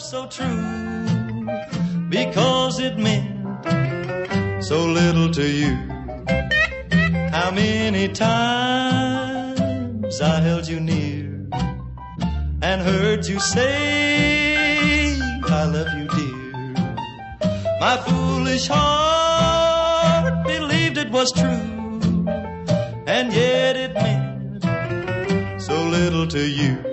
so true, because it meant so little to you. How many times I held you near and heard you say, I love you, dear. My foolish heart believed it was true, and yet it meant so little to you.